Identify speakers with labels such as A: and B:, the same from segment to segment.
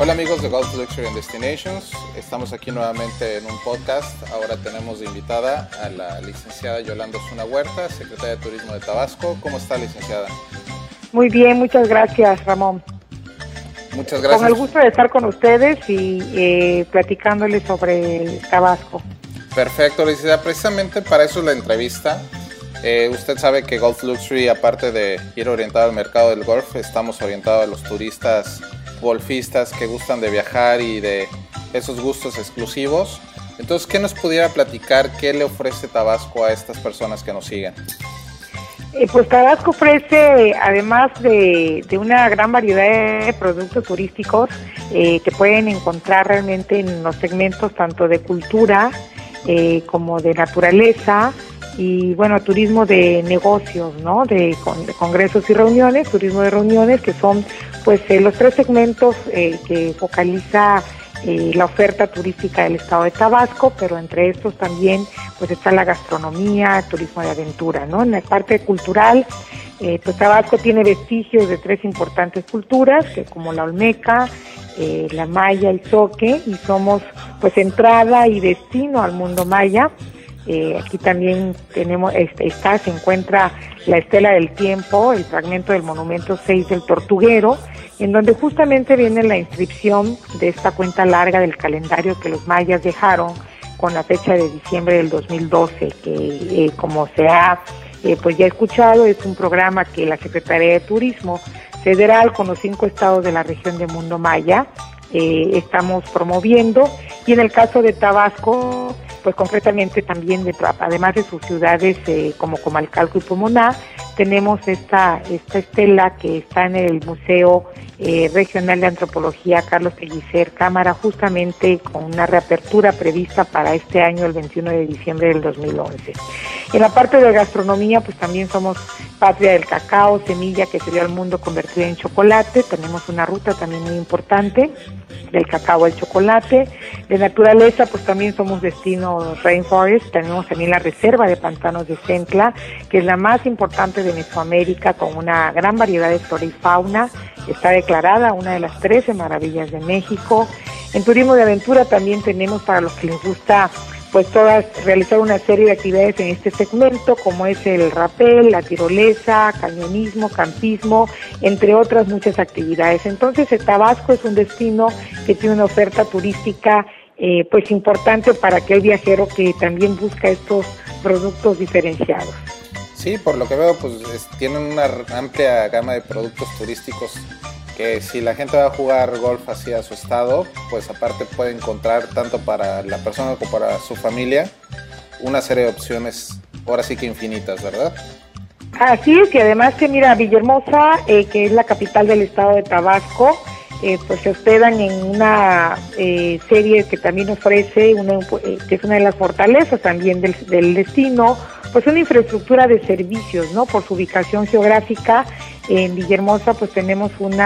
A: Hola amigos de Golf Luxury and Destinations, estamos aquí nuevamente en un podcast. Ahora tenemos de invitada a la licenciada Yolanda Osuna Huerta, secretaria de Turismo de Tabasco. ¿Cómo está, licenciada?
B: Muy bien, muchas gracias, Ramón.
A: Muchas gracias.
B: Con el gusto de estar con ustedes y platicándoles sobre Tabasco.
A: Perfecto, licenciada. Precisamente para eso es la entrevista. Usted sabe que Golf Luxury, aparte de ir orientado al mercado del golf, estamos orientados a los turistas golfistas que gustan de viajar y de esos gustos exclusivos. Entonces, ¿qué nos pudiera platicar? ¿Qué le ofrece Tabasco a estas personas que nos siguen?
B: Pues Tabasco ofrece, además de una gran variedad de productos turísticos que pueden encontrar realmente en los segmentos tanto de cultura como de naturaleza, y bueno, turismo de negocios, ¿no? De congresos y reuniones, turismo de reuniones, que son pues los tres segmentos que focaliza la oferta turística del estado de Tabasco, pero entre estos también pues está la gastronomía, turismo de aventura, ¿no? En la parte cultural, pues Tabasco tiene vestigios de tres importantes culturas, que como la olmeca, la maya, el zoque, y somos pues entrada y destino al mundo maya. Aquí también tenemos, se encuentra la Estela del Tiempo, el fragmento del monumento 6 del Tortuguero, en donde justamente viene la inscripción de esta cuenta larga del calendario que los mayas dejaron con la fecha de diciembre del 2012, que como se ha pues ya escuchado, es un programa que la Secretaría de Turismo Federal con los 5 estados de la región de Mundo Maya estamos promoviendo, y en el caso de Tabasco, pues concretamente también, además de sus ciudades como Comalcalco y Pomoná, tenemos esta estela que está en el Museo Regional de Antropología Carlos Pellicer Cámara, justamente con una reapertura prevista para este año, el 21 de diciembre del 2011. En la parte de gastronomía, pues también somos patria del cacao, semilla que se dio al mundo convertida en chocolate. Tenemos una ruta también muy importante del cacao al chocolate. De naturaleza, pues también somos destino Rainforest. Tenemos también la reserva de pantanos de Centla, que es la más importante de Mesoamérica, con una gran variedad de flora y fauna. Está declarada una de las 13 maravillas de México. En turismo de aventura también tenemos, para los que les gusta pues realizar una serie de actividades en este segmento, como es el rapel, la tirolesa, cañonismo, campismo, entre otras muchas actividades. Entonces, Tabasco es un destino que tiene una oferta turística pues importante para aquel viajero que también busca estos productos diferenciados.
A: Sí, por lo que veo, pues tienen una amplia gama de productos turísticos que si la gente va a jugar golf hacia su estado, pues aparte puede encontrar tanto para la persona como para su familia una serie de opciones, ahora sí que infinitas, ¿verdad?
B: Así es, y además que mira, Villahermosa, que es la capital del estado de Tabasco, pues se hospedan en una serie que también ofrece, que es una de las fortalezas también del destino, pues una infraestructura de servicios, ¿no? Por su ubicación geográfica, en Villahermosa pues tenemos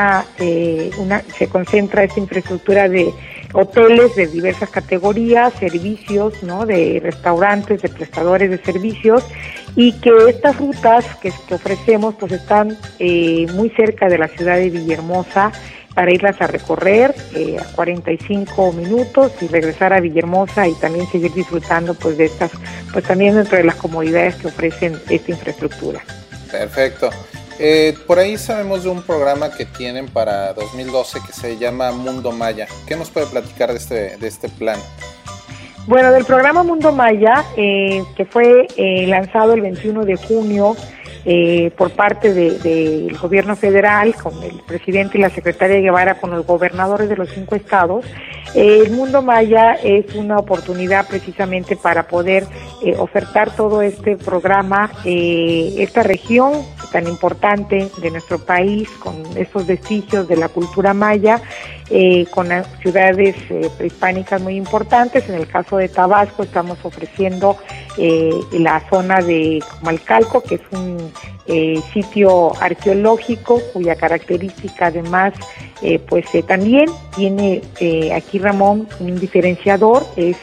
B: se concentra esta infraestructura de hoteles de diversas categorías, servicios, ¿no? De restaurantes, de prestadores de servicios, y que estas rutas que ofrecemos pues están muy cerca de la ciudad de Villahermosa, para irlas a recorrer a 45 minutos y regresar a Villahermosa y también seguir disfrutando pues de estas, pues también dentro de las comodidades que ofrecen esta infraestructura.
A: Perfecto. Por ahí sabemos de un programa que tienen para 2012 que se llama Mundo Maya. ¿Qué nos puede platicar de este plan?
B: Bueno, del programa Mundo Maya, que fue lanzado el 21 de junio por parte del gobierno federal, con el presidente y la secretaria Guevara, con los gobernadores de los 5 estados. El Mundo Maya es una oportunidad precisamente para poder ofertar todo este programa, esta región tan importante de nuestro país, con estos vestigios de la cultura maya, con las ciudades prehispánicas muy importantes. En el caso de Tabasco estamos ofreciendo la zona de Comalcalco, que es un sitio arqueológico cuya característica además también tiene aquí, Ramón, un diferenciador. Es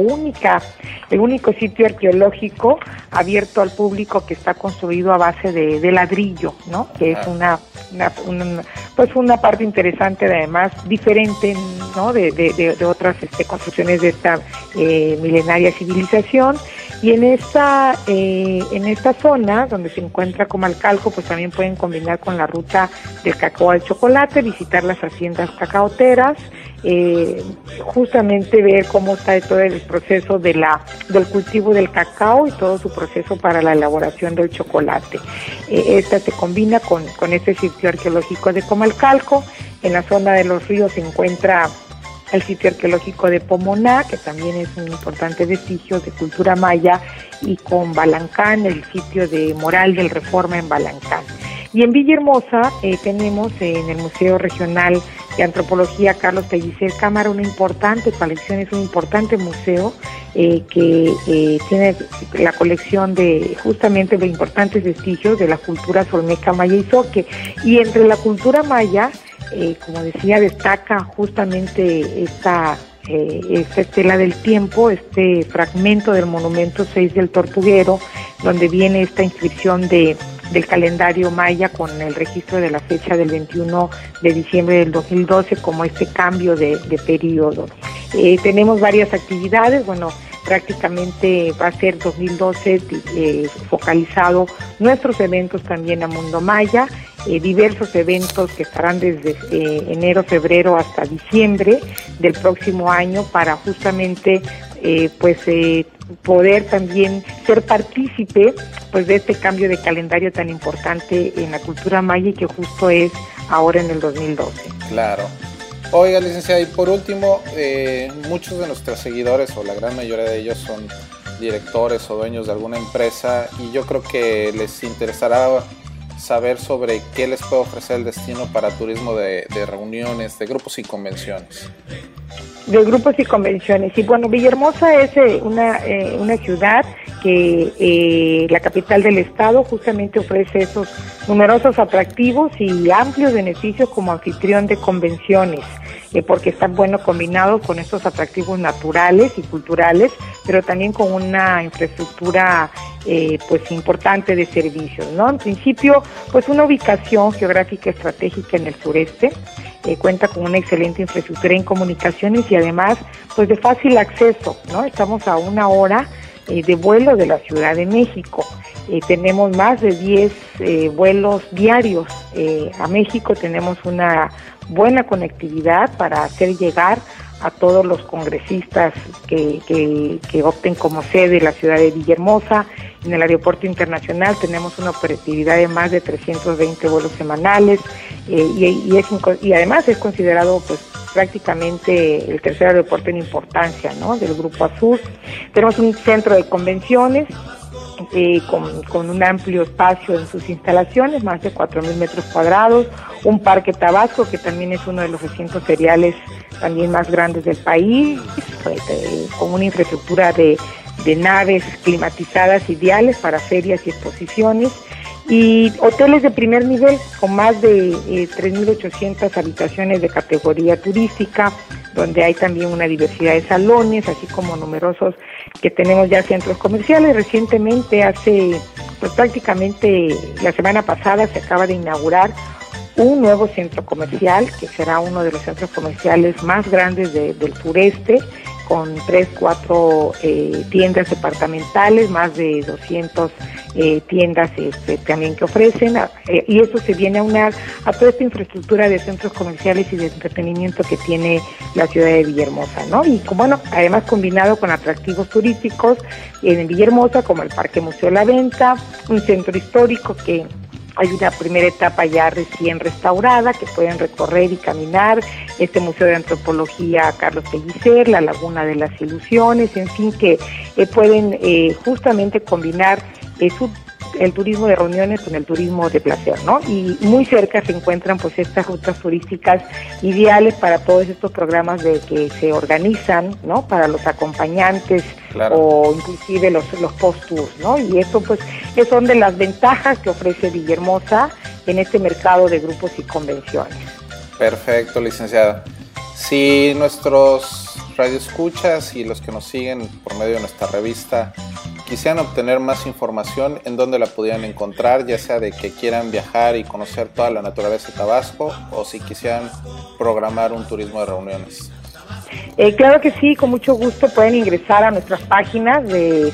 B: el único sitio arqueológico abierto al público que está construido a base de ladrillo, ¿no? Que es pues una parte interesante, además diferente, ¿no? de otras construcciones de esta milenaria civilización. Y en esta zona donde se encuentra Comalcalco, pues también pueden combinar con la ruta del cacao al chocolate, visitar las haciendas cacaoteras, justamente ver cómo está todo el proceso del cultivo del cacao y todo su proceso para la elaboración del chocolate. Esta se combina con este sitio arqueológico de Comalcalco. En la zona de los ríos se encuentra el sitio arqueológico de Pomoná, que también es un importante vestigio de cultura maya, y con Balancán, el sitio de Moral del Reforma en Balancán. Y en Villahermosa tenemos en el Museo Regional de Antropología Carlos Pellicer Cámara una importante colección, es un importante museo que tiene la colección de justamente de importantes vestigios de la cultura olmeca, maya y zoque. Y entre la cultura maya, como decía, destaca justamente esta estela del tiempo, este fragmento del monumento 6 del Tortuguero, donde viene esta inscripción del calendario maya con el registro de la fecha del 21 de diciembre del 2012 como este cambio de periodo. Tenemos varias actividades, prácticamente va a ser 2012 focalizado nuestros eventos también a Mundo Maya, diversos eventos que estarán desde enero, febrero hasta diciembre del próximo año para justamente poder también ser partícipe pues de este cambio de calendario tan importante en la cultura maya y que justo es ahora en el 2012.
A: Claro. Oiga, licenciada, y por último, muchos de nuestros seguidores, o la gran mayoría de ellos, son directores o dueños de alguna empresa, y yo creo que les interesará saber sobre qué les puede ofrecer el destino para turismo de reuniones, de grupos y convenciones.
B: De grupos y convenciones. Y bueno, Villahermosa es una ciudad que la capital del estado justamente ofrece esos numerosos atractivos y amplios beneficios como anfitrión de convenciones, porque están combinados con estos atractivos naturales y culturales, pero también con una infraestructura importante de servicios, ¿no? En principio, pues una ubicación geográfica estratégica en el sureste, cuenta con una excelente infraestructura en comunicaciones y además pues de fácil acceso, ¿no? Estamos a 1 hora de vuelo de la Ciudad de México. Tenemos más de 10 vuelos diarios a México, tenemos una buena conectividad para hacer llegar a todos los congresistas que opten como sede la ciudad de Villahermosa. En el aeropuerto internacional tenemos una operatividad de más de 320 vuelos semanales y además es considerado pues prácticamente el tercer aeropuerto en importancia, ¿no?, del Grupo Azul. Tenemos un centro de convenciones con un amplio espacio en sus instalaciones, más de 4,000 metros cuadrados, un parque Tabasco que también es uno de los recintos feriales también más grandes del país, con una infraestructura de naves climatizadas ideales para ferias y exposiciones, y hoteles de primer nivel con más de 3.800 habitaciones de categoría turística, donde hay también una diversidad de salones, así como numerosos que tenemos ya centros comerciales. Recientemente, prácticamente la semana pasada, se acaba de inaugurar un nuevo centro comercial, que será uno de los centros comerciales más grandes del sureste, con 4 tiendas departamentales, más de 200 tiendas también que ofrecen, y eso se viene a unar a toda esta infraestructura de centros comerciales y de entretenimiento que tiene la ciudad de Villahermosa, ¿no? Y además combinado con atractivos turísticos en Villahermosa, como el Parque Museo La Venta, un centro histórico que hay una primera etapa ya recién restaurada que pueden recorrer y caminar, este Museo de Antropología Carlos Pellicer, la Laguna de las Ilusiones, en fin, que pueden justamente combinar el turismo de reuniones con el turismo de placer, ¿no? Y muy cerca se encuentran pues estas rutas turísticas ideales para todos estos programas de que se organizan, ¿no?, para los acompañantes, claro, o inclusive los post-tours, ¿no? Y esto pues son de las ventajas que ofrece Villahermosa en este mercado de grupos y convenciones.
A: Perfecto, licenciada. Si nuestros radioescuchas y los que nos siguen por medio de nuestra revista quisieran obtener más información, ¿en dónde la pudieran encontrar? Ya sea de que quieran viajar y conocer toda la naturaleza de Tabasco, o si quisieran programar un turismo de reuniones.
B: Claro que sí, con mucho gusto pueden ingresar a nuestras páginas de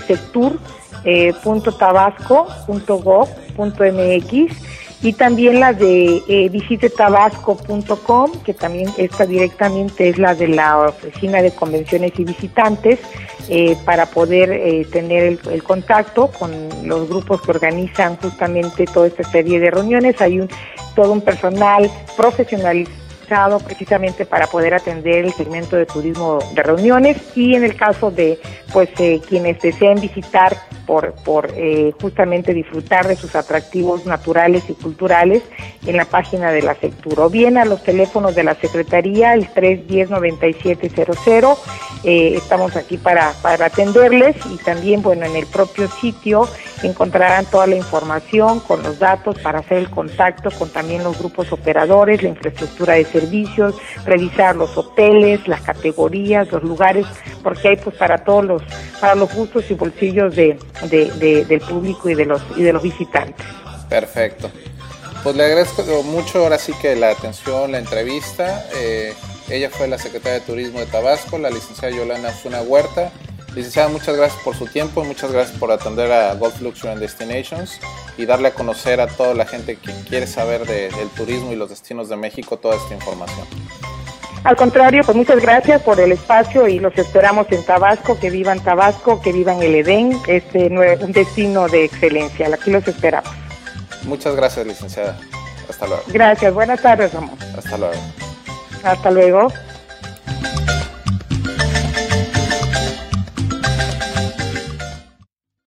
B: sectur.tabasco.gov.mx y también la de visitetabasco.com, que también esta directamente es la de la Oficina de Convenciones y Visitantes, para poder tener el contacto con los grupos que organizan justamente toda esta serie de reuniones. Hay todo un personal profesionalizado precisamente para poder atender el segmento de turismo de reuniones, y en el caso de quienes deseen visitar por justamente disfrutar de sus atractivos naturales y culturales, en la página de la Sectur, o bien a los teléfonos de la Secretaría, el 310-9700. Estamos aquí para atenderles, y también en el propio sitio encontrarán toda la información con los datos para hacer el contacto con también los grupos operadores, la infraestructura de servicios, revisar los hoteles, las categorías, los lugares, porque hay para todos los gustos y bolsillos del público y de los visitantes.
A: Perfecto. Pues le agradezco mucho ahora sí que la atención, la entrevista. Ella fue la secretaria de Turismo de Tabasco, la licenciada Yolanda Osuna Huerta. Licenciada, muchas gracias por su tiempo y muchas gracias por atender a Gulf Luxury and Destinations y darle a conocer a toda la gente que quiere saber del turismo y los destinos de México toda esta información.
B: Al contrario, pues muchas gracias por el espacio y los esperamos en Tabasco, que vivan el Edén, un destino de excelencia. Aquí los esperamos.
A: Muchas gracias, licenciada. Hasta luego.
B: Gracias, buenas tardes, Ramón.
A: Hasta luego.
B: Hasta luego.